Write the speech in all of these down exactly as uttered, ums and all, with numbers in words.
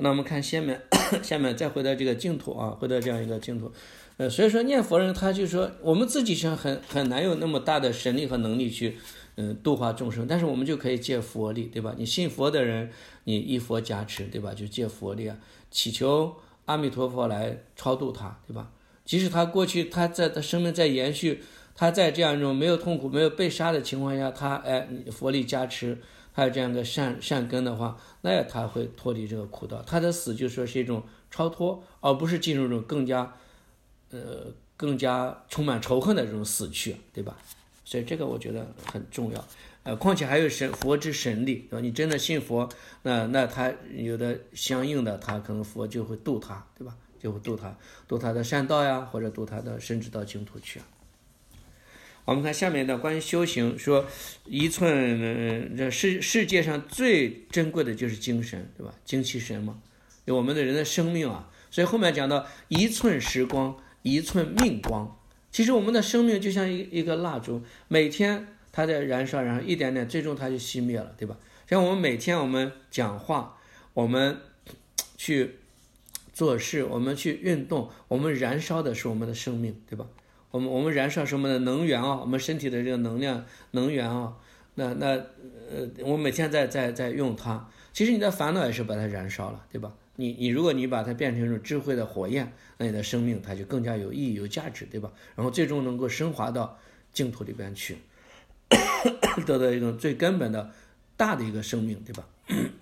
那我们看下面，下面再回到这个净土啊，回到这样一个净土。呃，所以说念佛人他就说，我们自己是很很难有那么大的神力和能力去，嗯、呃，度化众生，但是我们就可以借佛力，对吧？你信佛的人，你依佛加持，对吧？就借佛力啊，祈求阿弥陀佛来超度他，对吧？即使他过去他在他生命在延续，他在这样一种没有痛苦、没有被杀的情况下，他哎佛力加持，他有这样一个善善根的话，那他会脱离这个苦道。他的死就说是一种超脱，而不是进入一种更加。呃，更加充满仇恨的这种死去，对吧？所以这个我觉得很重要。呃，况且还有神佛之神力，对吧？你真的信佛，那那他有的相应的，他可能佛就会度他，对吧？就会度他，度他的善道呀，或者度他的甚至到净土去啊。我们看下面的关于修行，说一寸，呃、这世世界上最珍贵的就是精神，对吧？精气神嘛，有我们的人的生命啊。所以后面讲到一寸时光。一寸命光，其实我们的生命就像一一个蜡烛，每天它在燃烧，然后一点点，最终它就熄灭了，对吧？像我们每天我们讲话，我们去做事，我们去运动，我们燃烧的是我们的生命，对吧？我们我们燃烧是我们的能源啊，我们身体的这个能量能源啊，那那呃，我每天在在在用它，其实你的烦恼也是把它燃烧了，对吧？你你如果你把它变成一种智慧的火焰，那你的生命它就更加有意义有价值，对吧？然后最终能够升华到净土里边去，得到一种最根本的大的一个生命，对吧？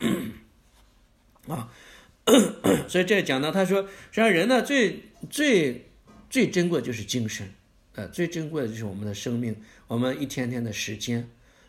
啊，所以这讲到他说，实际上人呢最最最珍贵就是精神，呃，最珍贵的就是我们的生命，我们一天天的时间。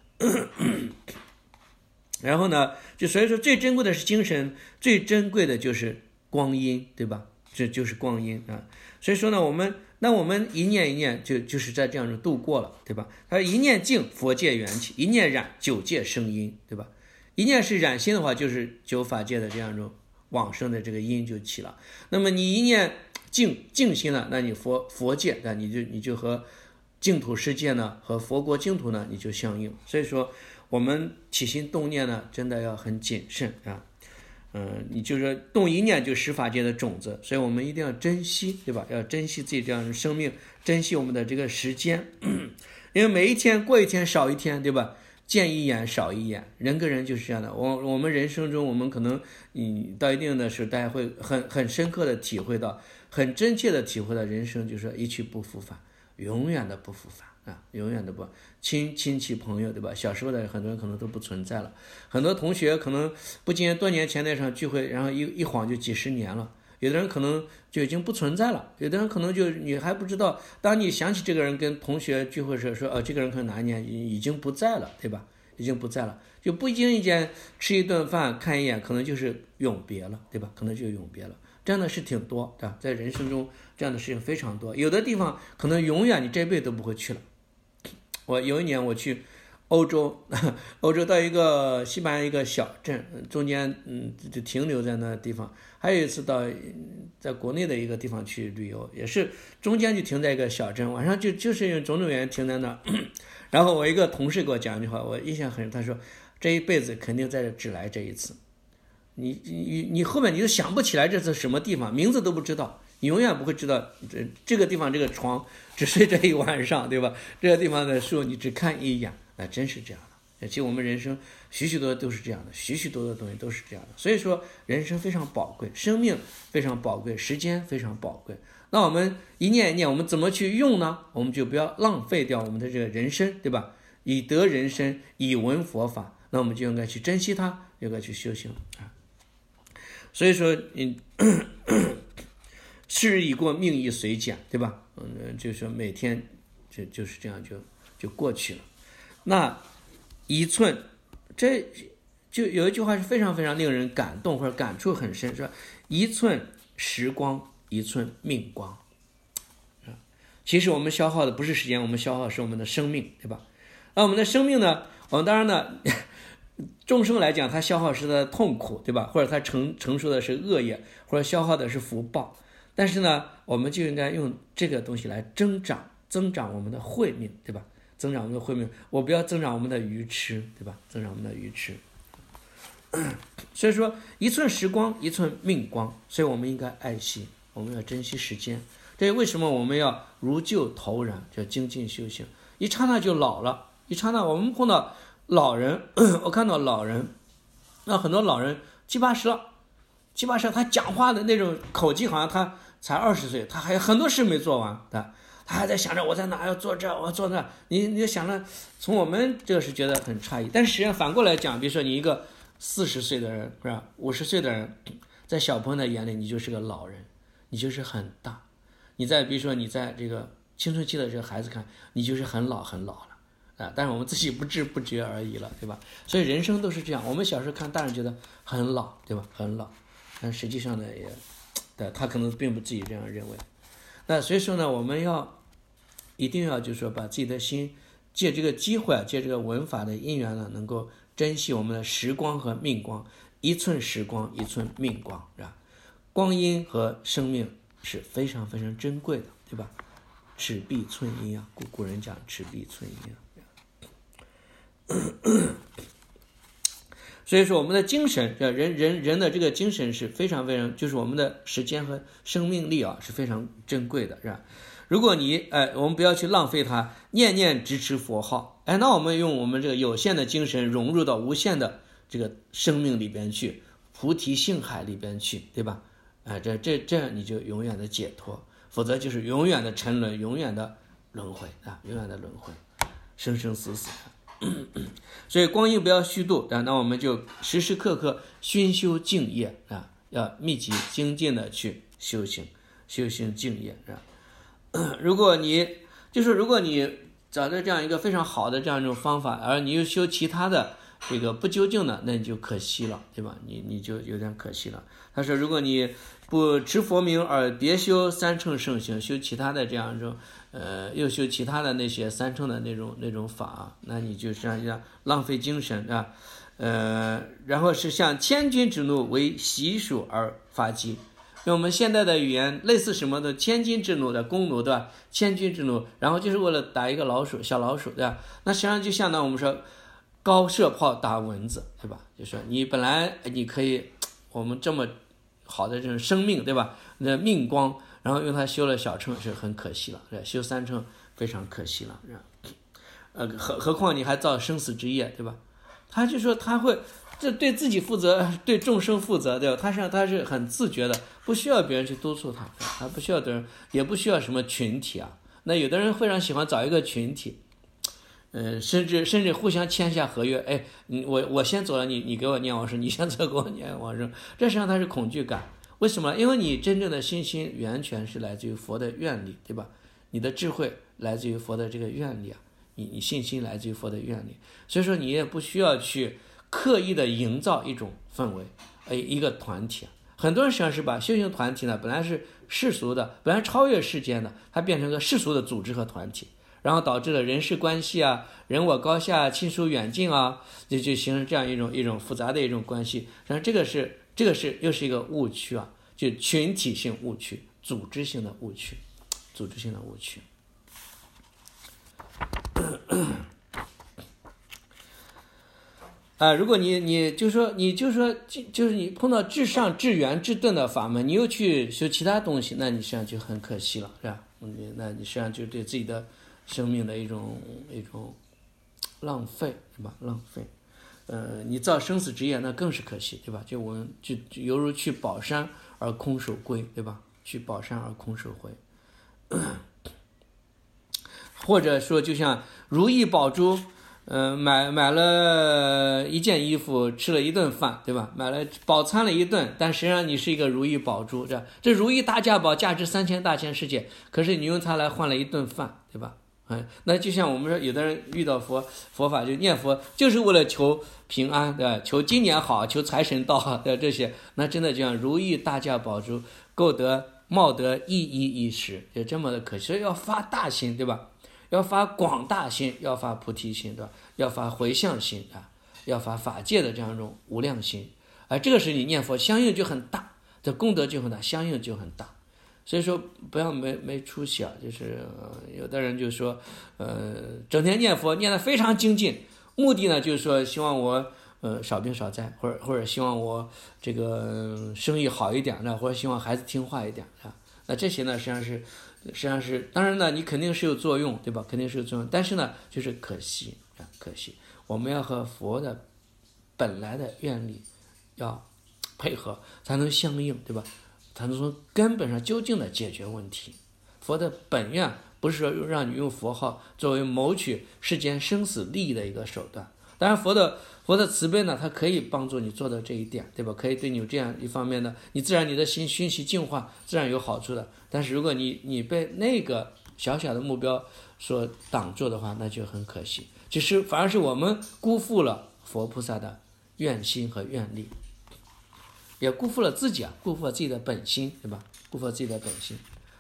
然后呢，就所以说最珍贵的是精神，最珍贵的就是光阴，对吧？这就是光阴啊。所以说呢，我们那我们一念一念就就是在这样子度过了，对吧？他说一念净，佛界缘起；一念染，九界生因，对吧？一念是染心的话，就是九法界的这样一种往生的这个因就起了。那么你一念净净心了，那你佛佛界，那你就你就和净土世界呢，和佛国净土呢，你就相应。所以说。我们起心动念呢，真的要很谨慎啊，嗯、呃，你就是动一念就十法界的种子，所以我们一定要珍惜，对吧？要珍惜自己这样的生命，珍惜我们的这个时间，因为每一天过一天少一天，对吧？见一眼少一眼，人跟人就是这样的。我我们人生中，我们可能嗯到一定的时候，大家会很很深刻的体会到，很真切的体会到，人生就是一去不复返，永远的不复返。啊，永远都不亲亲戚朋友，对吧？小时候的很多人可能都不存在了，很多同学可能不仅多年前那场聚会，然后一一晃就几十年了。有的人可能就已经不存在了，有的人可能就你还不知道，当你想起这个人跟同学聚会时说，哦，这个人可能哪一年已经不在了，对吧？已经不在了，就不经意间吃一顿饭看一眼，可能就是永别了，对吧？可能就永别了。这样的事挺多，对吧？在人生中这样的事情非常多，有的地方可能永远你这辈子都不会去了。我有一年我去欧洲，欧洲到一个西班牙一个小镇，中间嗯就停留在那地方。还有一次到在国内的一个地方去旅游，也是中间就停在一个小镇，晚上就就是因为种种原因停在那儿。然后我一个同事给我讲一句话，我印象很深，他说这一辈子肯定在这只来这一次。你你你后面你都想不起来这是什么地方，名字都不知道。你永远不会知道这这个地方这个床只睡这一晚上，对吧？这个地方的树你只看一眼，那真是这样的。其实我们人生许许多多都是这样的，许许多多东西都是这样的。所以说人生非常宝贵，生命非常宝贵，时间非常宝贵。那我们一念一念，我们怎么去用呢？我们就不要浪费掉我们的这个人生，对吧？以得人生，以闻佛法，那我们就应该去珍惜它，应该去修行啊。所以说，你。是日已过，命亦随减，对吧？嗯，就是说每天就就是这样就就过去了。那一寸，这就有一句话是非常非常令人感动或者感触很深，说一寸时光，一寸命光。其实我们消耗的不是时间，我们消耗的是我们的生命，对吧？那我们的生命呢？我们当然呢，众生来讲，他消耗是他的痛苦，对吧？或者他承承受的是恶业，或者消耗的是福报。但是呢，我们就应该用这个东西来增长，增长我们的慧命，对吧？增长我们的慧命，我不要增长我们的愚痴，对吧？增长我们的愚痴。 所以说一寸时光一寸命光，所以我们应该爱惜，我们要珍惜时间。这为什么我们要如旧投然，叫精进修行？一刹那就老了，一刹那我们碰到老人，我看到老人，那很多老人七八十了，七八十他讲话的那种口气好像他才二十岁，他还有很多事没做完，他他还在想着我在哪要做这，我要做那。你你就想着，从我们这个是觉得很诧异，但是实际上反过来讲，比如说你一个四十岁的人是吧，五十岁的人，在小朋友的眼里你就是个老人，你就是很大。你在比如说你在这个青春期的这个孩子看，你就是很老很老了啊，但是我们自己不知不觉而已了，对吧？所以人生都是这样，我们小时候看大人觉得很老，对吧？很老，但实际上呢也，对，他可能并不自己这样认为。那所以说呢，我们要一定要就是说把自己的心借这个机会，借这个文法的因缘呢，能够珍惜我们的时光和命光，一寸时光一寸命光，是吧？光阴和生命是非常非常珍贵的，对吧？尺璧寸阴啊，古古人讲尺璧寸阴啊。所以说我们的精神，人人人的这个精神是非常非常，就是我们的时间和生命力啊是非常珍贵的，是吧？如果你哎，我们不要去浪费它，念念直持佛号，哎，那我们用我们这个有限的精神融入到无限的这个生命里边去，菩提性海里边去，对吧？哎，这这这样你就永远的解脱，否则就是永远的沉沦，永远的轮回啊，永远的轮回，生生死死。所以光阴不要虚度啊，那我们就时时刻刻熏修敬业啊，要密集精进的去修行，修行敬业啊。如果你就是如果你找到这样一个非常好的这样一种方法，而你又修其他的这个不究竟的，那你就可惜了，对吧？你你就有点可惜了。他说，如果你不持佛名而别修三乘圣行，修其他的这样一种呃，又修其他的那些三乘的那种那种法，那你就这样浪费精神啊。呃，然后是像千军之怒为习属而发激。用我们现代的语言，类似什么的千军之怒的弓弩，对吧？千军之怒，然后就是为了打一个老鼠，小老鼠，对吧？那实际上就相当于我们说高射炮打蚊子，对吧？就是你本来你可以，我们这么好的这种生命，对吧？那命光，然后用它修了小乘是很可惜了，对，修三乘非常可惜了，是吧？呃，何何况你还造生死之业，对吧？他就说他会。这对自己负责，对众生负责，对吧？他是他是很自觉的，不需要别人去督促他，他不需要的人，也不需要什么群体啊。那有的人非常喜欢找一个群体，嗯、呃，甚至甚至互相签下合约，哎，你我我先走了，你你给我念往生，你先走给我念往生，这实际上他是恐惧感。为什么？因为你真正的信心源泉是来自于佛的愿力，对吧？你的智慧来自于佛的这个愿力啊，你你信心来自于佛的愿力，所以说你也不需要去刻意的营造一种氛围，哎，一个团体。很多人实际上是把修行团体呢，本来是世俗的，本来超越世间的，它变成个世俗的组织和团体，然后导致了人事关系啊、人我高下、亲疏远近啊，就就形成这样一种一种复杂的一种关系。然后这个是这个是又是一个误区啊，就群体性误区、组织性的误区、组织性的误区。啊，如果你你就说你就说就是你碰到至上至圆至顿的法门，你又去修其他东西，那你实际上就很可惜了，是吧？嗯，那你实际上就对自己的生命的一种一种浪费，是吧？浪费。呃，你造生死之业，那更是可惜，对吧？就我们就犹如去宝山而空手归，对吧？去宝山而空手回。或者说，就像如意宝珠。呃，买买了一件衣服，吃了一顿饭，对吧？买了饱餐了一顿，但实际上你是一个如意宝珠，这这如意大价宝价值三千大千世界，可是你用它来换了一顿饭，对吧？哎，那就像我们说，有的人遇到佛佛法就念佛，就是为了求平安，对吧？求今年好，求财神到，对吧？这些，那真的就像如意大价宝珠，够得冒得一一一时，就这么的可惜，所以要发大心，对吧？要发广大心，要发菩提心，对吧？要发回向心啊，要发法界的这样一种无量心，而、啊、这个是你念佛相应就很大，这功德就很大，相应就很大。所以说不要没没出息啊，就是、呃、有的人就说，呃，整天念佛念得非常精进，目的呢就是说希望我呃少病少灾，或者或者希望我这个生意好一点的，或者希望孩子听话一点啊。那这些呢，实际上是实际上是当然呢，你肯定是有作用，对吧？肯定是有作用，但是呢，就是可惜啊，可惜我们要和佛的本来的愿力要配合，才能相应，对吧？才能从根本上究竟的解决问题。佛的本愿不是说让你用佛号作为谋取世间生死利益的一个手段。当然，佛的佛的慈悲呢，它可以帮助你做到这一点，对吧？可以对你有这样一方面的，你自然你的心熏习净化，自然有好处的。但是如果你你被那个小小的目标所挡住的话，那就很可惜。其实反而是我们辜负了佛菩萨的愿心和愿力，也辜负了自己啊，辜负了自己的本心，对吧？辜负了自己的本心。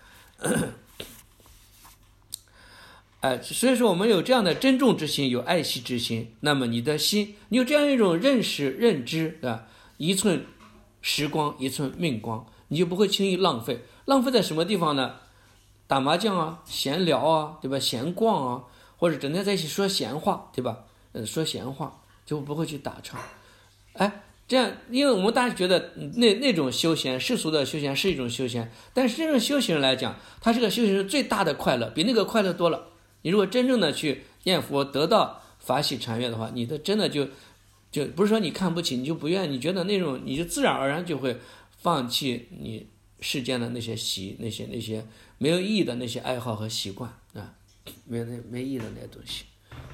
哎，所以说我们有这样的珍重之心，有爱惜之心，那么你的心，你有这样一种认识、认知，对吧？一寸时光，一寸命光，你就不会轻易浪费。浪费在什么地方呢？打麻将啊，闲聊啊，对吧？闲逛啊，或者整天在一起说闲话，对吧？呃，说闲话就不会去打岔。哎，这样，因为我们大家觉得那那种休闲，世俗的休闲是一种休闲，但是真正修行人来讲，他这个修行人最大的快乐，比那个快乐多了。你如果真正的去念佛，得到法喜禅悦的话，你的真的就就不是说你看不起，你就不愿意，你觉得那种你就自然而然就会放弃你世间的那些习，那些那些没有意义的那些爱好和习惯啊，没有那没意义的那些东西。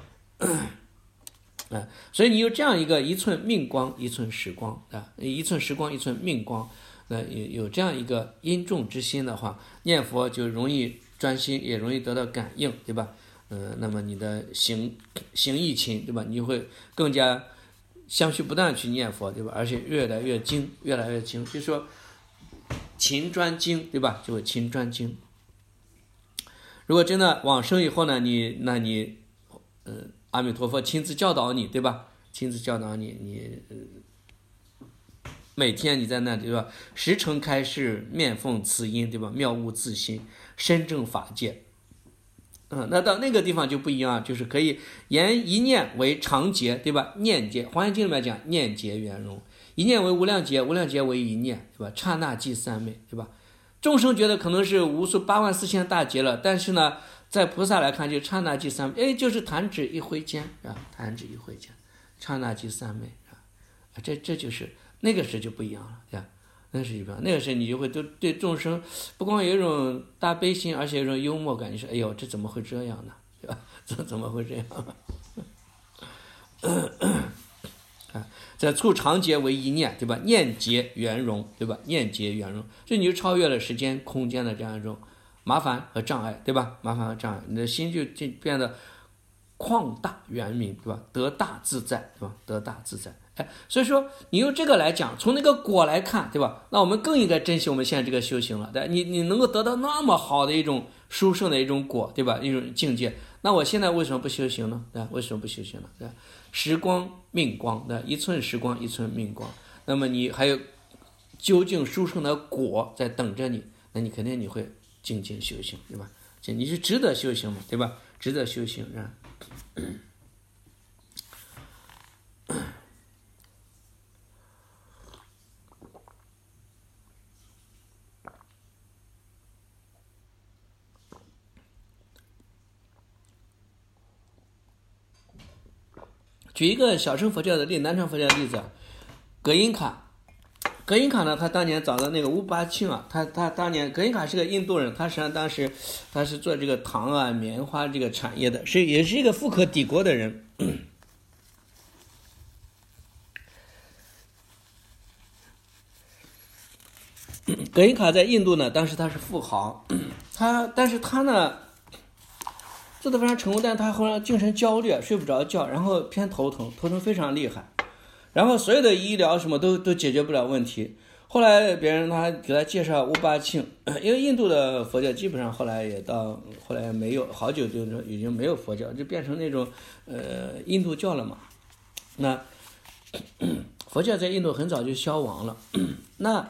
啊，所以你有这样一个一寸命光一寸时光啊，一寸时光一寸命光，那有有这样一个因重之心的话，念佛就容易专心，也容易得到感应，对吧？嗯、呃，那么你的行行义勤，对吧？你会更加相续不断去念佛，对吧？而且越来越精，越来越精，就是说勤专精，对吧？就会勤专精。如果真的往生以后呢，你那你，呃，阿弥陀佛亲自教导你，对吧？亲自教导你，你、呃、每天你在那里，对吧？时诚开示，面奉慈音，对吧？妙悟自心，深正法界。嗯，那到那个地方就不一样，就是可以言一念为常劫，对吧？念劫，《华严经》里面讲念劫圆融，一念为无量劫，无量劫为一念，对吧？刹那即三昧，对吧？众生觉得可能是无数八万四千大劫了，但是呢，在菩萨来看就刹那即三昧，哎，就是弹指一挥间啊，弹指一挥间，刹那即三昧啊，这这就是那个时就不一样了，对吧？那是一般，那个时候你就会对对众生不光有一种大悲心，而且有一种幽默感。你说，哎呦，这怎么会这样呢？对吧？怎怎么会这样？啊，在促常劫为一念，对吧？念劫圆融，对吧？念劫圆融，这你就超越了时间、空间的这样一种麻烦和障碍，对吧？麻烦和障碍，你的心就就变得旷大圆明，对吧？得大自在，对吧？得大自在。哎，所以说你用这个来讲，从那个果来看，对吧？那我们更应该珍惜我们现在这个修行了。对，你你能够得到那么好的一种殊胜的一种果，对吧？一种境界。那我现在为什么不修行呢？对吧？为什么不修行呢？对吧？时光命光，对吧？一寸时光一寸命光。那么你还有究竟殊胜的果在等着你，那你肯定你会精进修行，对吧？你是值得修行嘛，对吧？值得修行啊。举一个小乘佛教的例，南传佛教的例子，葛音卡。葛音卡呢，他当年找的那个乌巴庆啊，他他当年葛音卡是个印度人，他实际上当时他是做这个糖啊、棉花这个产业的，是也是一个富可敌国的人。葛音卡在印度呢，当时他是富豪，他但是他呢做得非常成功，但是他后来精神焦虑，睡不着觉，然后偏头疼，头疼非常厉害，然后所有的医疗什么都都解决不了问题。后来别人他给他介绍乌巴庆，因为印度的佛教基本上后来也到后来没有好久就已经没有佛教，就变成那种呃印度教了嘛。那佛教在印度很早就消亡了。那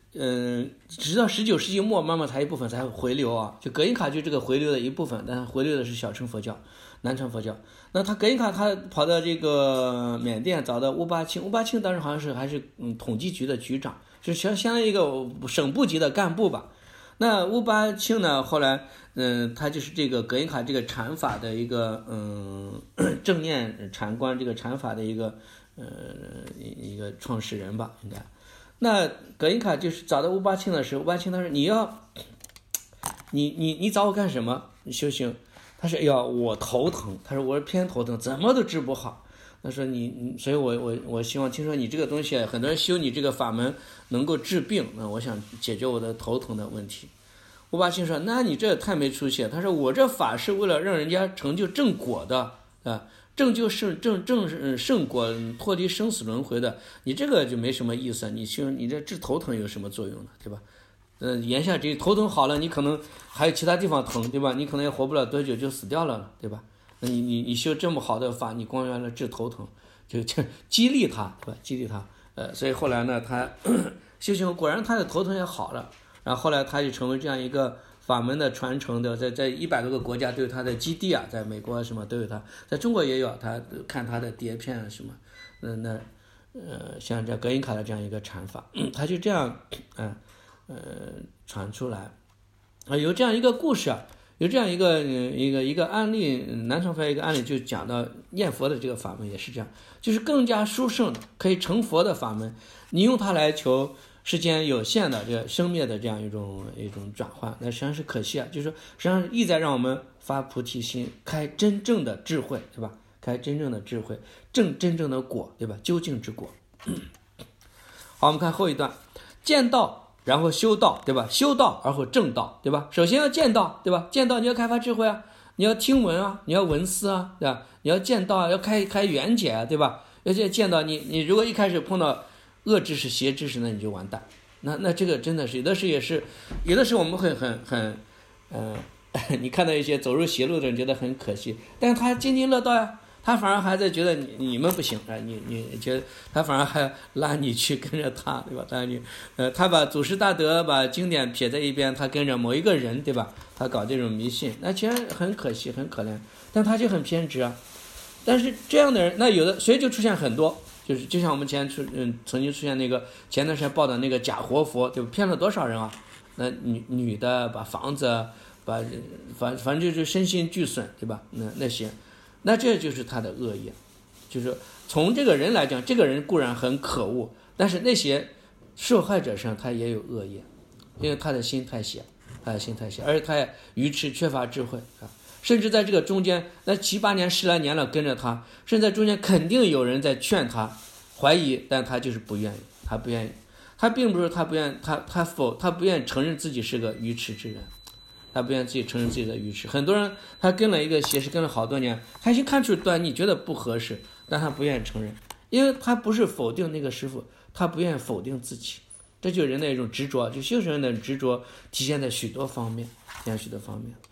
嗯、呃，直到十九世纪末，慢慢才一部分才回流啊。就葛印卡就这个回流的一部分，但是回流的是小乘佛教、南传佛教。那他葛印卡他跑到这个缅甸找到乌巴钦，乌巴钦当时好像是还是嗯统计局的局长，就相相当于一个省部级的干部吧。那乌巴钦呢，后来嗯、呃，他就是这个葛印卡这个禅法的一个嗯正念禅观这个禅法的一个呃一个创始人吧，应该。那葛印卡就是找到乌巴钦的时候，乌巴钦他说你要，你你你找我干什么？你修行？他说哎呀我头疼，他说我是偏头疼，怎么都治不好。他说你，所以我我我希望听说你这个东西，很多人修你这个法门能够治病，那我想解决我的头疼的问题。乌巴钦说那你这太没出息了。他说我这法是为了让人家成就正果的啊。正就圣正正圣果脱离生死轮回的，你这个就没什么意思，你修你这治头疼有什么作用呢？对吧？呃，言下之意，头疼好了，你可能还有其他地方疼，对吧？你可能也活不了多久就死掉了，对吧？那你你你修这么好的法，你光原来治头疼，就就激励他，对吧？激励他，呃，所以后来呢，他修行果然他的头疼也好了，然后后来他就成为这样一个法门的传承的，在在一百多个国家都有他的基地啊，在美国什么都有他，在中国也有他看他的碟片啊什么，嗯那呃像这葛印卡的这样一个禅法，他就这样嗯 呃, 呃传出来啊，有这样一个故事啊，有这样一个一个一个案例，南传佛教一个案例就讲到念佛的这个法门也是这样，就是更加殊胜的可以成佛的法门，你用它来求时间有限的这个生灭的这样一种一种转换，那实际上是可惜啊，就是说实际上意在让我们发菩提心，开真正的智慧，对吧？开真正的智慧，证真正的果，对吧？究竟之果。好，我们看后一段，见道，然后修道，对吧？修道，然后正道，对吧？首先要见道，对吧？见道你要开发智慧啊，你要听闻啊，你要闻思啊，对吧？你要见道啊，要开开圆解啊，对吧？要见到你，你如果一开始碰到恶知识、邪知识，那你就完蛋。那那这个真的是有的时也是，有的时我们很很很，嗯、呃，你看到一些走入邪路的人觉得很可惜，但是他津津乐道呀，他反而还在觉得你你们不行啊，你你觉得他反而还拉你去跟着他，对吧？拉你，呃，他把祖师大德、把经典撇在一边，他跟着某一个人，对吧？他搞这种迷信，那其实很可惜，很可怜，但他就很偏执啊。但是这样的人，那有的所以就出现很多。就是就像我们前出嗯曾经出现那个前段时间报的那个假活佛，对吧？骗了多少人啊？那女女的把房子把反反正就是身心俱损，对吧？那那些，那这就是他的恶业。就是从这个人来讲，这个人固然很可恶，但是那些受害者上他也有恶业，因为他的心太邪，他的心太邪，而且他也愚痴缺乏智慧啊。甚至在这个中间，那七八年、十来年了跟着他，甚至在中间肯定有人在劝他，怀疑，但他就是不愿意，他不愿意，他并不是他不愿意，他他否他不愿意承认自己是个愚痴之人，他不愿意自己承认自己的愚痴。很多人他跟了一个邪师跟了好多年，他已经看出端倪，觉得不合适，但他不愿意承认，因为他不是否定那个师父，他不愿意否定自己，这就是人的一种执着，就修行人的执着体现在许多方面，体现在许多方面。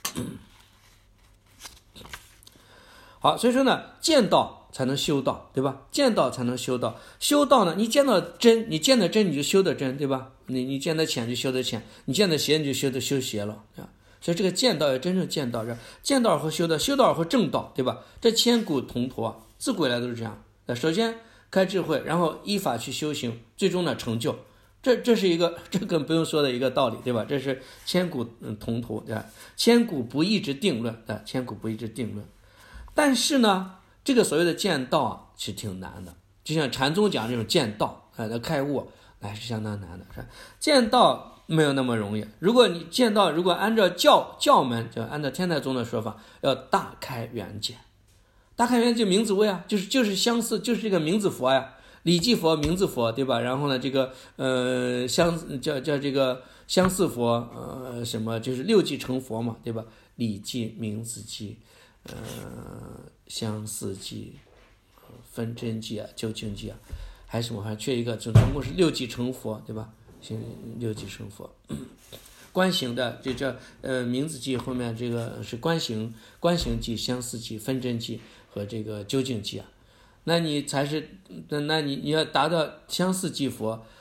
好，所以说呢，见道才能修道，对吧？见道才能修道，修道呢，你见到真，你见得真，你就修得真，对吧？你你见得浅就修得浅，你见得邪你就修得修邪了，对吧？所以这个见道要真正见道，是见道和修道，修道和正道，对吧？这千古同途啊，自古以来都是这样。首先开智慧，然后依法去修行，最终呢成就。这这是一个这更不用说的一个道理，对吧？这是千古同途，对吧？千古不易之定论，对吧？千古不易之定论。但是呢，这个所谓的见道啊，其实挺难的。就像禅宗讲这种见道，呃，开悟还是相当难的。是吧？见道没有那么容易。如果你见道，如果按照教教门，就按照天台宗的说法，要大开圆解。大开圆解名字位啊，就是就是相似，就是这个名字佛呀，礼记佛、名字佛，对吧？然后呢，这个呃相叫叫这个相似佛，呃什么就是六记成佛嘛，对吧？礼记、名字记。呃，相似记、分真记啊、究竟记啊，还有什么？还缺一个，总总共是六记成佛，对吧？行，六记成佛。观行的这这呃名字记后面这个是观行、观行记、相似记、分真记和这个究竟记啊。那你才是，那你你要达到相似记佛，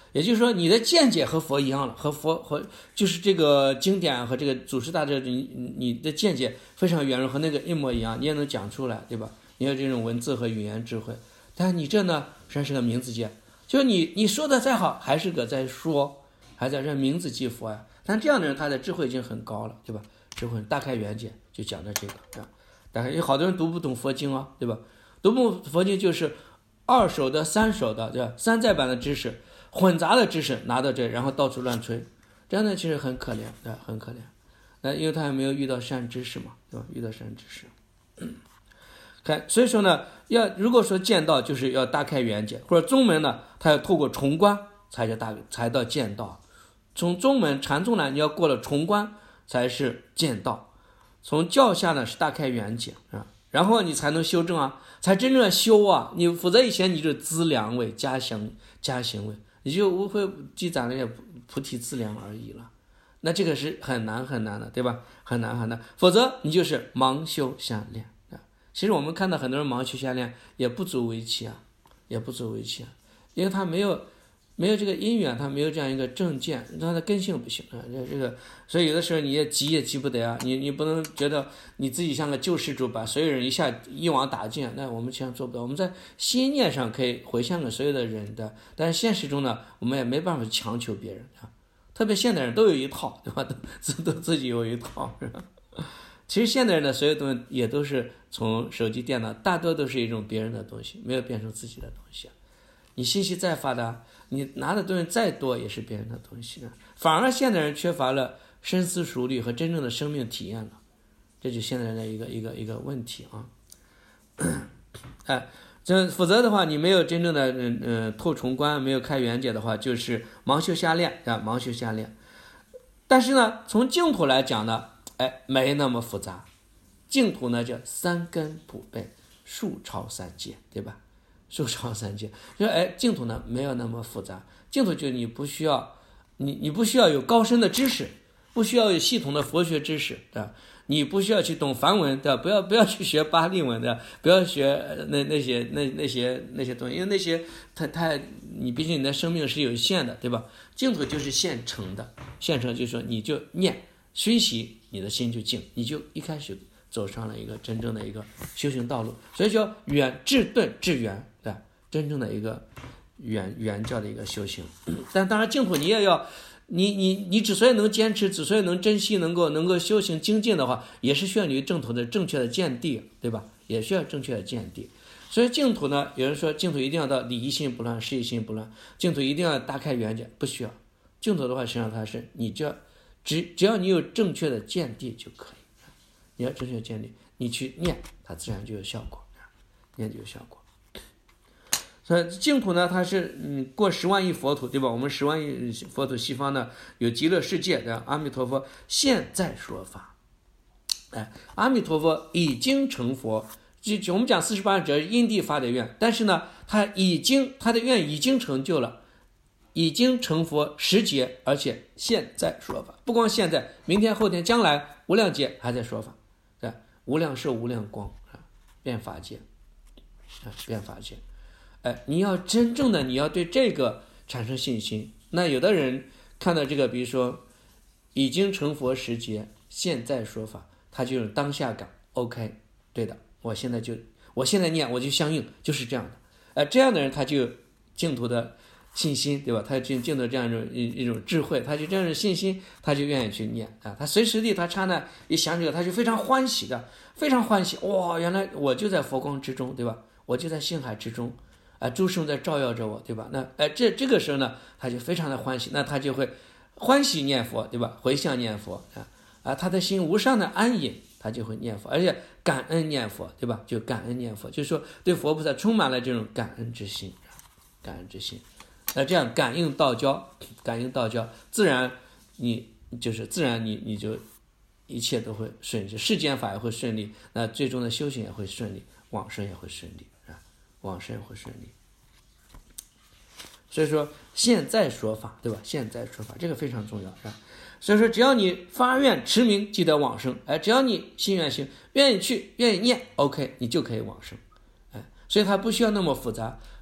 也就是说你的见解和佛一样了，和佛和就是这个经典和这个祖师大德，你你的见解非常圆融，和那个一模一样，你也能讲出来，对吧？你有这种文字和语言智慧。但你这呢，实际上是个名字界，就是你你说的再好，还是个在说，还在这名字记佛呀。但这样的人，他的智慧已经很高了，对吧？智慧大开眼界，就讲的这个啊。但是有好多人读不懂佛经啊，对吧？读不懂佛经就是二手的、三手的，对吧？山寨版的知识，混杂的知识拿到这，然后到处乱吹，这样呢其实很可怜，对吧？很可怜。那因为他还没有遇到善知识嘛，对吧？遇到善知识。看，所以说呢，要如果说见道，就是要大开眼界，或者宗门呢，它要透过重关才叫大，才到见道。从宗门禅宗呢，你要过了重关才是见道。从教下呢是大开眼界啊，然后你才能修正啊，才真正的修啊。你否则以前你就资粮位加行加行位，你就无非积攒了点菩提资粮而已了。那这个是很难很难的，对吧？很难很难，否则你就是盲修瞎练。其实我们看到很多人盲修瞎练也不足为奇啊，也不足为奇啊，因为他没有没有这个因缘，他没有这样一个正见，他的根性不行啊。这这个，所以有的时候你也急也急不得啊，你你不能觉得你自己像个救世主，把所有人一下一网打尽，那我们这样做不到。我们在心念上可以回向给所有的人的，但是现实中呢，我们也没办法强求别人啊。特别现代人都有一套，对吧？都自都自己有一套，是吧？其实现代人的所有东西也都是从手机、电脑，大多都是一种别人的东西，没有变成自己的东西。你信息再发达，你拿的东西再多，也是别人的东西。反而现代人缺乏了深思熟虑和真正的生命体验了，这就是现代人的一个一个一个问题啊。哎，这否则的话，你没有真正的嗯呃透重关，没有开眼界的话，就是盲修瞎练啊，盲修瞎练。但是呢，从净土来讲呢，哎，没那么复杂。净土呢叫三根普被，数超三界，对吧？数超三界，就哎，净土呢没有那么复杂。净土就你不需要，你你不需要有高深的知识，不需要有系统的佛学知识，对吧？你不需要去懂梵文，对吧？不要不要去学巴利文的，不要学那那些那那些那些东西，因为那些它它你毕竟你的生命是有限的，对吧？净土就是现成的，现成就是说你就念熏习，你的心就静，你就一开始走上了一个真正的一个修行道路，所以叫圆至顿至圆，对吧？真正的一个圆圆教的一个修行。但当然净土你也要。你你你之所以能坚持，之所以能珍惜，能够能够修行精进的话，也是需要你正统的正确的见地，对吧？也需要正确的见地。所以净土呢，有人说净土一定要到理一心不乱，事一心不乱，净土一定要大开眼界，不需要。净土的话，实际上它是你只要只只要你有正确的见地就可以，你要正确的见地，你去念，它自然就有效果，念就有效果。所以净土呢，它是嗯过十万亿佛土，对吧？我们十万亿佛土西方呢有极乐世界的阿弥陀佛现在说法，哎，阿弥陀佛已经成佛，就我们讲四十八者因地发的愿，但是呢，他已经他的愿已经成就了，已经成佛十劫，而且现在说法，不光现在，明天、后天、将来无量劫还在说法，对吧？无量寿、无量光啊，变法界啊，变法界。哎，你要真正的你要对这个产生信心。那有的人看到这个，比如说已经成佛十劫，现在说法，他就有当下感。OK， 对的，我现在就我现在念我就相应，就是这样的。哎，这样的人他就有净土的信心，对吧？他就净土这样一种一一种智慧，他就这样的信心，他就愿意去念啊。他随时地他刹那一想这个，他就非常欢喜的，非常欢喜。哇，原来我就在佛光之中，对吧？我就在星海之中。啊，诸圣在照耀着我，对吧？那哎，这这个时候呢，他就非常的欢喜，那他就会欢喜念佛，对吧？回向念佛啊啊，他的心无上的安隐，他就会念佛，而且感恩念佛，对吧？就感恩念佛，就是说对佛菩萨充满了这种感恩之心，感恩之心。那这样感应道交，感应道交，自然你就是自然你你就一切都会顺利，世间法也会顺利，那最终的修行也会顺利，往生也会顺利。往生会顺利，所以说现在说法，对吧？现在说法这个非常重要，是吧？所以说只要你发愿持名，即得往生，哎，只要你心愿行，愿意去，愿意念 ，OK， 你就可以往生，哎，所以它不需要那么复杂，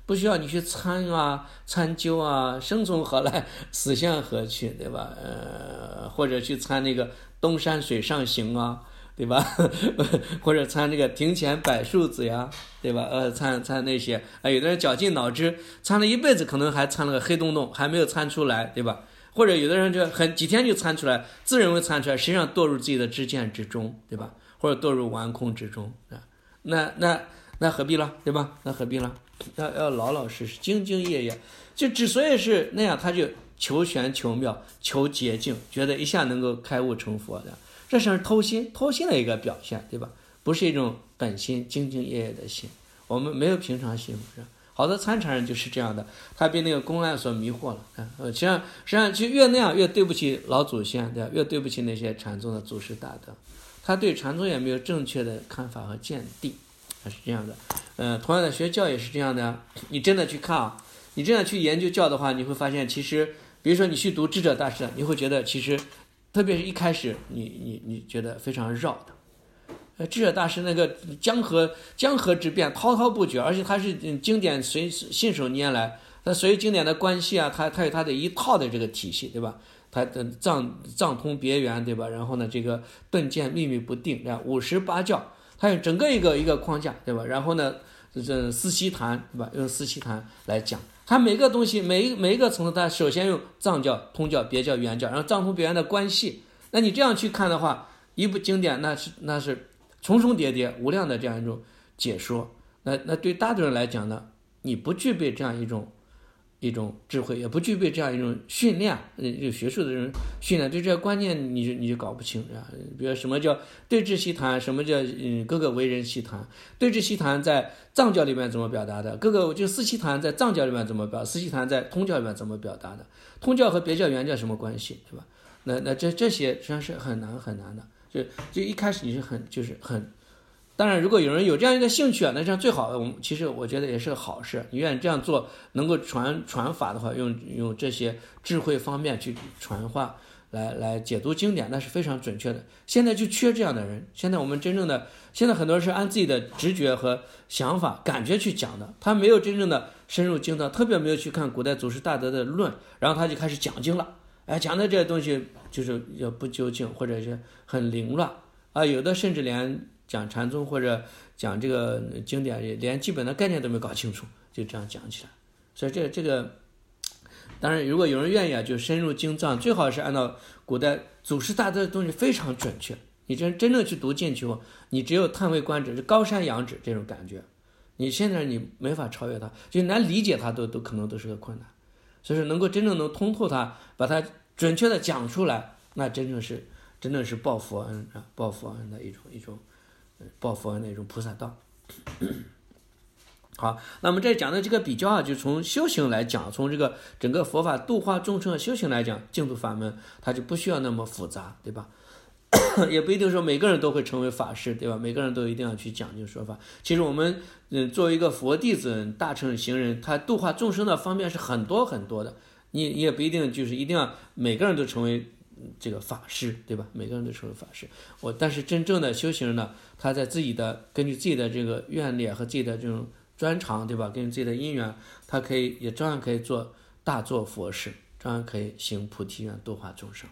不需要你去参啊、参究啊，生从何来，死向何去，对吧？呃，或者去参那个东山水上行啊，对吧？或者参这个庭前柏树子呀，对吧？呃，参参那些啊，有的人绞尽脑汁，参了一辈子，可能还参了个黑洞洞，还没有参出来，对吧？或者有的人就很几天就参出来，自认为参出来，实际上堕入自己的知见之中，对吧？或者堕入顽空之中啊，那那那何必了，对吧？那何必了？要要老老实实、兢兢业业。就之所以是那样，他就求玄求妙、求捷径，觉得一下能够开悟成佛的，这是偷心，偷心的一个表现，对吧？不是一种本心、兢兢业业的心。我们没有平常心，是吧？好多参禅人就是这样的，他被那个公案所迷惑了。呃，实际上实际上就越那样越对不起老祖先，对吧？越对不起那些禅宗的祖师大德。他对禅宗也没有正确的看法和见地，是这样的。呃，同样的学教也是这样的。你真的去看啊，你真的去研究教的话，你会发现，其实，比如说你去读智者大师，你会觉得其实，特别是一开始，你你你觉得非常绕的。呃，智者大师那个江河江河之变，滔滔不绝，而且他是经典随信手拈来，他随经典的关系啊，他他有他的一套的这个体系，对吧？它的藏藏通别圆，对吧？然后呢，这个顿渐秘密不定，这样五十八教，它有整个一个一个框架，对吧？然后呢，这四悉檀，对吧？用四悉檀来讲，它每个东西，每一每一个层次，它首先用藏教、通教、别教、圆教，然后藏通别圆的关系。那你这样去看的话，一部经典，那是那是重重叠叠、无量的这样一种解说。那那对大多数人来讲呢，你不具备这样一种。一种智慧，也不具备这样一种训练，有学术的人训练，对这些观念你就你就搞不清啊。比如什么叫对治悉檀，什么叫嗯各个为人悉檀，对治悉檀在藏教里面怎么表达的，各个就四悉檀在藏教里面怎么表达，四悉檀在通教里面怎么表达的，通教和别教圆教什么关系，对吧？那那这这些实际上是很难很难的，就就一开始你是很就是很。当然，如果有人有这样一个兴趣啊，那这样最好。我们其实我觉得也是个好事。你愿意这样做，能够传传法的话，用用这些智慧方面去传话，来来解读经典，那是非常准确的。现在就缺这样的人。现在我们真正的，现在很多人是按自己的直觉和想法、感觉去讲的，他没有真正的深入经藏，特别没有去看古代祖师大德的论，然后他就开始讲经了。哎，讲的这些东西就是要不究竟，或者是很凌乱啊，有的甚至连。讲禅宗或者讲这个经典，连基本的概念都没搞清楚，就这样讲起来。所以这这个，当然如果有人愿意啊，就深入经藏，最好是按照古代祖师大德的东西非常准确。你真真正去读进去后，你只有叹为观止，是高山仰止这种感觉。你现在你没法超越它，就难理解它都都可能都是个困难。所以说能够真正能通透它，把它准确的讲出来，那真正是真正是报佛恩啊，报佛恩的一种一种。报佛恩的一种菩萨道。好，那么这讲的这个比较啊，就从修行来讲，从这个整个佛法度化众生的修行来讲，净土法门它就不需要那么复杂，对吧？也不一定说每个人都会成为法师，对吧？每个人都一定要去讲究说法。其实我们嗯，作为一个佛弟子、大乘行人，他度化众生的方面是很多很多的。你你也不一定就是一定要每个人都成为。这个法师，对吧？每个人都成为法师。我但是真正的修行人呢，他在自己的根据自己的这个愿力和自己的这种专长，对吧？根据自己的因缘，他可以也照样可以做大做佛事，照样可以行菩提愿，度化众生。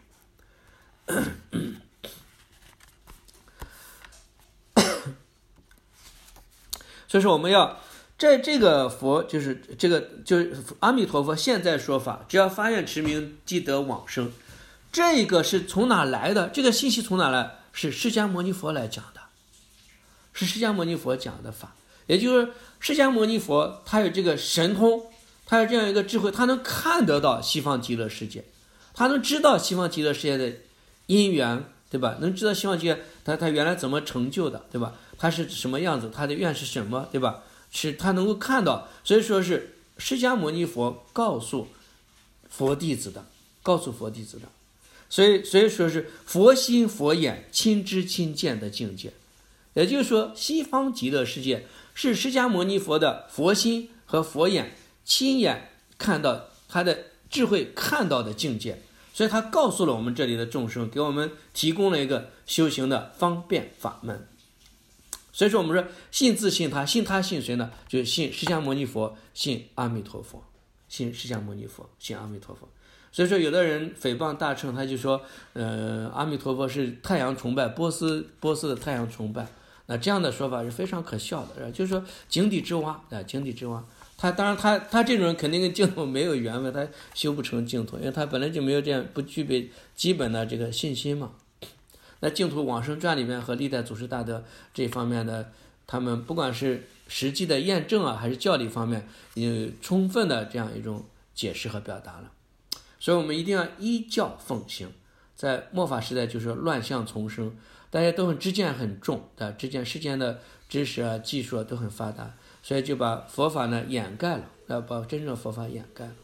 所以说我们要在这个佛就是这个就是阿弥陀佛现在说法，只要发愿持名即得往生。这个是从哪来的？这个信息从哪来？是释迦牟尼佛来讲的，是释迦牟尼佛讲的法。也就是释迦牟尼佛他有这个神通，他有这样一个智慧，他能看得到西方极乐世界，他能知道西方极乐世界的因缘，对吧？能知道西方极乐他他原来怎么成就的，对吧？他是什么样子，他的愿是什么，对吧？是他能够看到，所以说是释迦牟尼佛告诉佛弟子的，告诉佛弟子的。所以，所以说是佛心佛眼亲知亲见的境界，也就是说，西方极乐世界是释迦牟尼佛的佛心和佛眼亲眼看到他的智慧看到的境界，所以他告诉了我们这里的众生，给我们提供了一个修行的方便法门。 所以说我们说信自信他，信他信谁呢？就是信释迦牟尼佛，信阿弥陀佛，信释迦牟尼佛，信阿弥陀佛。所以说有的人诽谤大乘，他就说，呃，阿弥陀佛是太阳崇拜，波斯波斯的太阳崇拜。那这样的说法是非常可笑的，就是说井底之蛙啊，井底之蛙。他当然他他这种人肯定跟净土没有缘分，他修不成净土，因为他本来就没有这样不具备基本的这个信心嘛。那净土往生传里面和历代祖师大德这方面的，他们不管是实际的验证啊，还是教理方面，有充分的这样一种解释和表达了。所以我们一定要依教奉行。在末法时代就是乱象丛生，大家都很知见很重的，知见世间的知识啊技术啊都很发达，所以就把佛法呢掩盖了，要把真正的佛法掩盖了。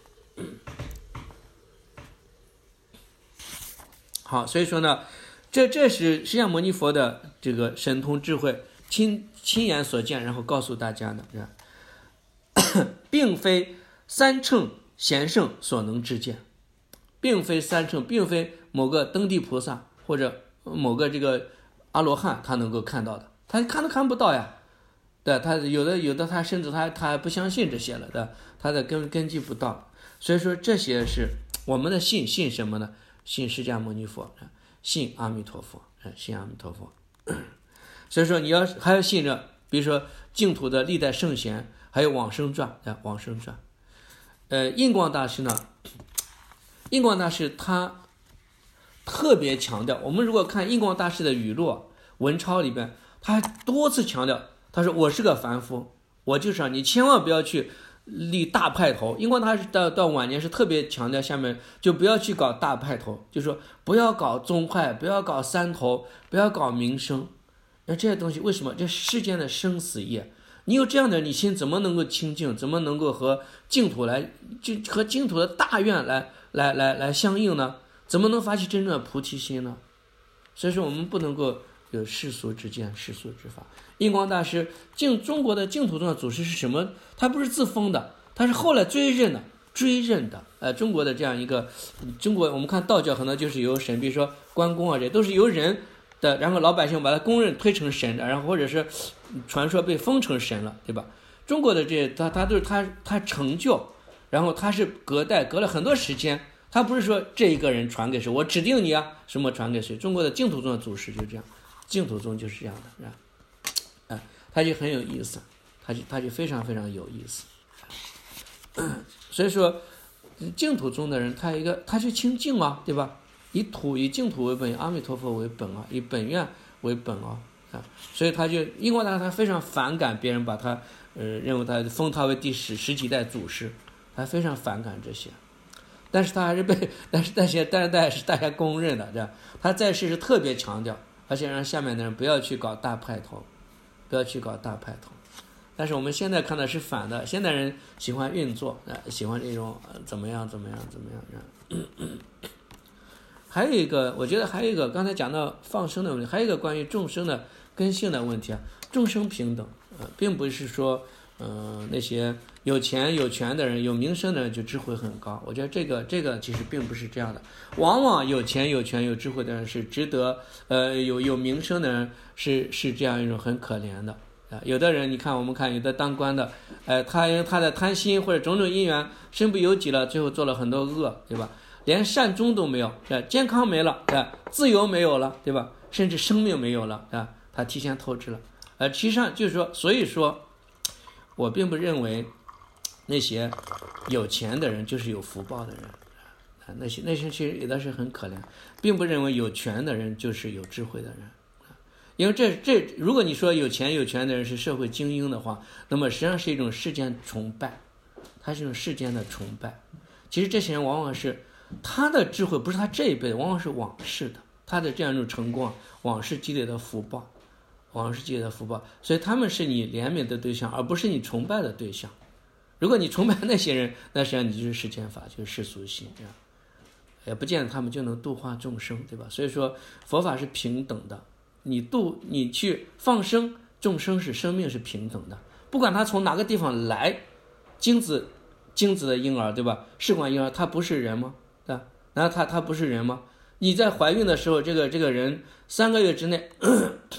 好，所以说呢，这这是释迦牟尼佛的这个神通智慧，亲亲眼所见，然后告诉大家的，是吧？并非三乘贤圣所能知见，并非三乘，并非某个登地菩萨或者某个这个阿罗汉他能够看到的，他看都看不到呀。对，他有的有的他甚至他他还不相信这些了的，他的根根基不到。所以说这些是我们的信，信什么呢？信释迦牟尼佛，信阿弥陀佛，信阿弥陀佛。所以说你要还要信着，比如说净土的历代圣贤，还有往生传，往生传。呃，印光大师呢，印光大师他特别强调，我们如果看印光大师的语录文钞里边，他多次强调，他说我是个凡夫，我就是你千万不要去立大派头。印光大师到到晚年是特别强调下面就不要去搞大派头，就说不要搞宗派，不要搞三头，不要搞名声。那这些东西为什么？这世间的生死业，你有这样的，你心怎么能够清净？怎么能够和净土来，就和净土的大愿来来来来相应呢？怎么能发起真正的菩提心呢？所以说我们不能够有世俗之见、世俗之法。印光大师净中国的净土宗的祖师是什么？他不是自封的，他是后来追认的，追认的。呃，中国的这样一个，中国我们看道教可能就是由神，比如说关公啊，这都是由人的，然后老百姓把他公认推成神的，然后或者是传说被封成神了，对吧？中国的这他他都是他他成就，然后他是隔代隔了很多时间，他不是说这一个人传给谁，我指定你啊什么传给谁。中国的净土宗的祖师就这样，净土宗就是这样的，是吧？哎，他就很有意思，他就他就非常非常有意思。所以说，净土宗的人他一个他就清净啊，对吧？以土以净土为本，以阿弥陀佛为本啊，以本愿为本啊，啊，所以他就印光大师他非常反感别人把他呃认为他封他为第十十几代祖师，他非常反感这些，但是他还是被但是但是但是大家是大家公认的，对吧？他在世是特别强调，而且让下面的人不要去搞大派头，不要去搞大派头。但是我们现在看的是反的，现代人喜欢运作，呃、喜欢这种、呃、怎么样怎么样怎么样。咳咳还有一个，我觉得还有一个，刚才讲到放生的问题，还有一个关于众生的根性的问题啊。众生平等，呃，并不是说，呃，那些有钱有权的人、有名声的人就智慧很高。我觉得这个这个其实并不是这样的。往往有钱有权有智慧的人是值得，呃，有有名声的人是是这样一种很可怜的。啊，有的人你看，我们看有的当官的，呃，他因为他的贪心或者种种因缘，身不由己了，最后做了很多恶，对吧？连善终都没有，对吧？健康没了，对吧？自由没有了，对吧？甚至生命没有了，对吧？他提前透支了。呃，实际上就是说，所以说，我并不认为那些有钱的人就是有福报的人，啊，那些那些其实有的是很可怜，并不认为有权的人就是有智慧的人。因为这这，如果你说有钱有权的人是社会精英的话，那么实际上是一种世间崇拜，它是一种世间的崇拜。其实这些人往往是他的智慧，不是他这一辈的，往往是往世的，他的这样一种成功，往世积累的福报，往世积累的福报，所以他们是你怜悯的对象，而不是你崇拜的对象。如果你崇拜那些人，那实际上你就是世间法，就是世俗心，这样也不见得他们就能度化众生，对吧？所以说佛法是平等的。你度你去放生，众生是生命是平等的，不管他从哪个地方来，精子精子的婴儿，对吧？试管婴儿他不是人吗？对吧？难道他他不是人吗？你在怀孕的时候，这个这个人三个月之内，咳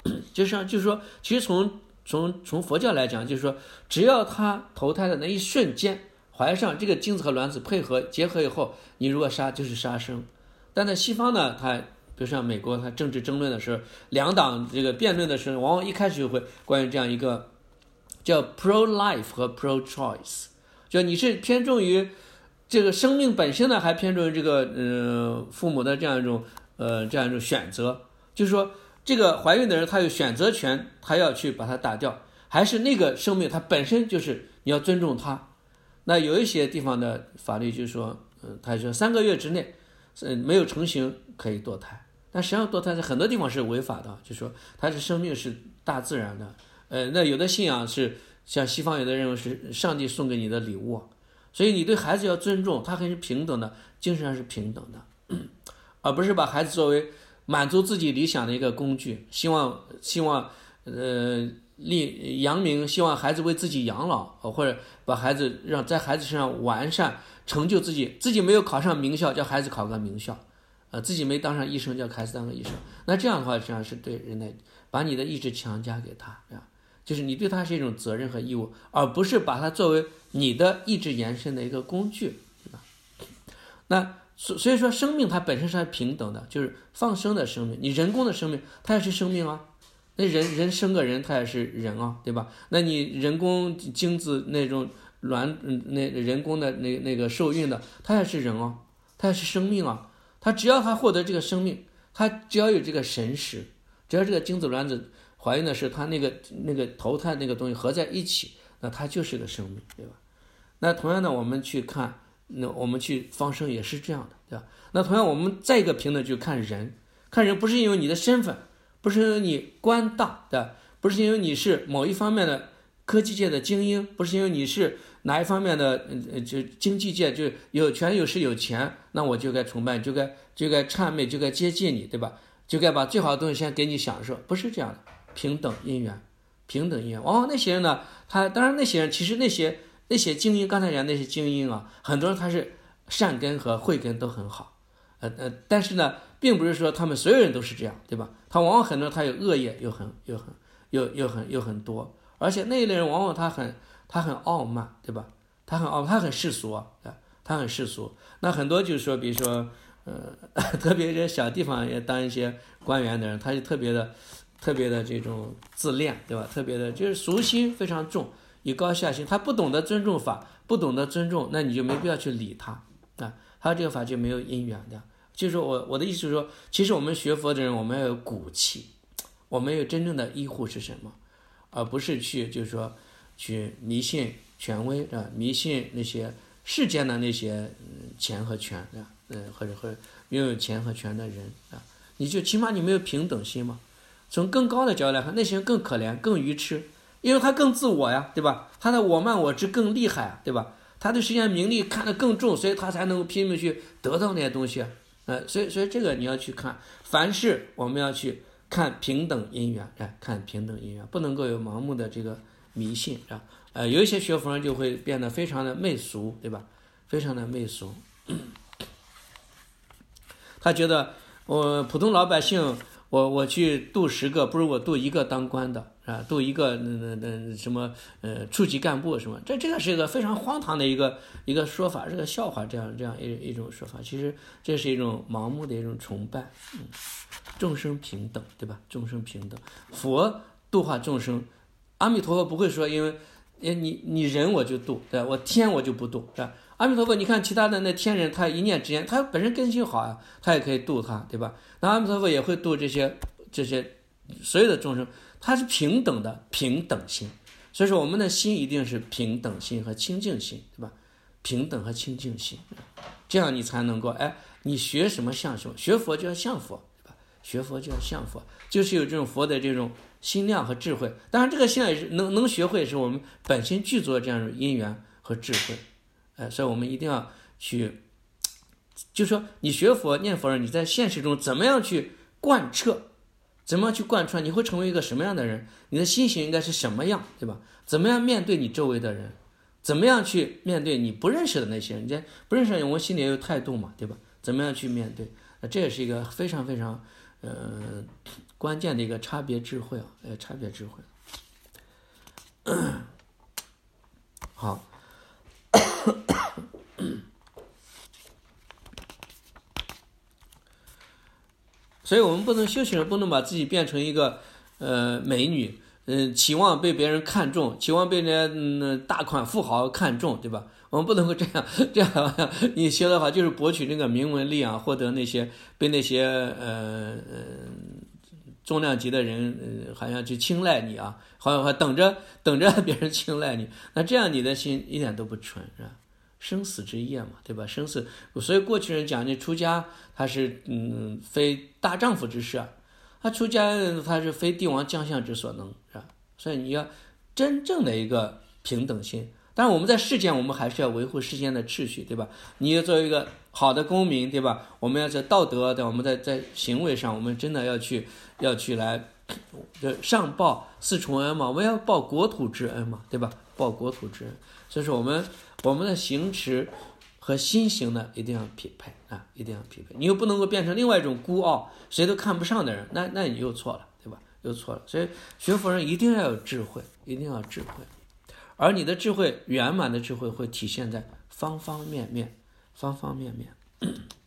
就是像就是说，其实从从从佛教来讲，就是说，只要他投胎的那一瞬间，怀上这个精子和卵子配合结合以后，你如果杀就是杀生。但在西方呢，它比如像美国，它政治争论的时候，两党这个辩论的时候，往往一开始就会关于这样一个叫 pro life 和 pro choice， 就你是偏重于这个生命本身呢，还偏重于这个呃父母的这样一种呃这样一种选择，就是说这个怀孕的人他有选择权，他要去把它打掉，还是那个生命它本身就是你要尊重它。那有一些地方的法律就是说，呃，他说三个月之内，呃，没有成型可以堕胎，但实际上堕胎在很多地方是违法的，就是说它是生命是大自然的，呃，那有的信仰是像西方有的认为是上帝送给你的礼物，所以你对孩子要尊重，他还是平等的，精神上是平等的，而不是把孩子作为满足自己理想的一个工具，希望希望呃。立扬名，希望孩子为自己养老，或者把孩子让在孩子身上完善，成就自己。自己没有考上名校，叫孩子考个名校；呃，自己没当上医生，叫孩子当个医生。那这样的话，实际上是对人的把你的意志强加给他，啊，就是你对他是一种责任和义务，而不是把他作为你的意志延伸的一个工具，对吧？那所所以说，生命它本身是平等的，就是放生的生命，你人工的生命，它也是生命啊。那人人生个人，他也是人啊，对吧？那你人工精子那种卵，那人工的那那个受孕的，他也是人啊，他也是生命啊。他只要他获得这个生命，他只要有这个神识，只要这个精子卵子怀孕的时候，他那个那个投胎那个东西合在一起，那他就是个生命，对吧？那同样的，我们去看，那我们去放生也是这样的，对吧？那同样，我们再一个平等就看人，看人不是因为你的身份。不是因为你官大，对吧？不是因为你是某一方面的科技界的精英，不是因为你是哪一方面的呃就经济界就有权有势有钱，那我就该崇拜，就该就该谄媚，就该接近你，对吧？就该把最好的东西先给你享受，不是这样的。平等因缘，平等因缘。往往那些人呢，他当然那些人其实那些那些精英，刚才讲那些精英啊，很多人他是善根和慧根都很好，呃呃，但是呢。并不是说他们所有人都是这样，对吧？他往往很多他有恶业又很又很又又很又很多，而且那一类人往往他很他很傲慢，对吧？他很傲，他很世俗啊，他很世俗。那很多就是说，比如说，呃，特别这小地方也当一些官员的人，他就特别的特别的这种自恋，对吧？特别的就是俗心非常重，以高下心，他不懂得尊重法，不懂得尊重，那你就没必要去理他啊，他这个法就没有因缘的。就是说我我的意思是说，其实我们学佛的人，我们要有骨气，我们有真正的依护是什么，而不是去就是说去迷信权威啊，迷信那些世间的那些嗯钱和权啊，嗯或者或者拥有钱和权的人啊，你就起码你没有平等心嘛。从更高的角度来看，那些人更可怜、更愚痴，因为他更自我呀，对吧？他的我慢我执更厉害，对吧？他对世间名利看得更重，所以他才能拼命去得到那些东西。呃，所以所以这个你要去看，凡事我们要去看平等因缘，哎，看平等因缘，不能够有盲目的这个迷信啊。呃，有一些学佛人就会变得非常的媚俗，对吧？非常的媚俗。他觉得我普通老百姓，我我去度十个，不如我度一个当官的啊，度一个那那那什么呃处级干部什么，这这个是一个非常荒唐的一个一个说法，是个笑话，这样这样一一种说法，其实这是一种盲目的一种崇拜。嗯，众生平等，对吧？众生平等，佛度化众生，阿弥陀佛不会说因为你你人我就度，对吧？我天我就不度，是吧？阿弥陀佛，你看其他的那天人，他一念之间，他本身根性好啊，他也可以度他，对吧？那阿弥陀佛也会度这些这些所有的众生，他是平等的平等心，所以说我们的心一定是平等心和清净心，对吧？平等和清净心，这样你才能够，哎，你学什么像什么，学佛就要像佛，对吧？学佛就要像佛，就是有这种佛的这种心量和智慧。当然，这个心量也是能能学会，是我们本身具足的这样的因缘和智慧。呃，所以我们一定要去，就说你学佛念佛人，你在现实中怎么样去贯彻，怎么样去贯穿，你会成为一个什么样的人？你的心性应该是什么样，对吧？怎么样面对你周围的人？怎么样去面对你不认识的那些人？你不认识的人，我们心里也有态度嘛，对吧？怎么样去面对？那这也是一个非常非常呃关键的一个差别智慧啊，呃差别智慧。好。所以我们不能修行人不能把自己变成一个呃美女，嗯、呃，期望被别人看重，期望被人家嗯大款富豪看重，对吧？我们不能够这样，这样你学的话就是博取那个名闻利养，获得那些被那些呃呃重量级的人呃好像去青睐你啊，好像还等着等着别人青睐你，那这样你的心一点都不纯，是吧？生死之业嘛，对吧？生死，所以过去人讲，你出家他是嗯非大丈夫之事啊，他出家他是非帝王将相之所能，是吧？所以你要真正的一个平等心。当然我们在世间，我们还是要维护世间的秩序，对吧？你要作为一个好的公民，对吧？我们要在道德的，我们在在行为上，我们真的要去要去来上报四重恩嘛，我们要报国土之恩嘛，对吧？报国土之恩。所以说我们我们的行持和心行呢一定要匹配啊，一定要匹配。你又不能够变成另外一种孤傲，谁都看不上的人，那那你又错了，对吧？又错了。所以学佛人一定要有智慧，一定要有智慧。而你的智慧，圆满的智慧会体现在方方面面，方方面面。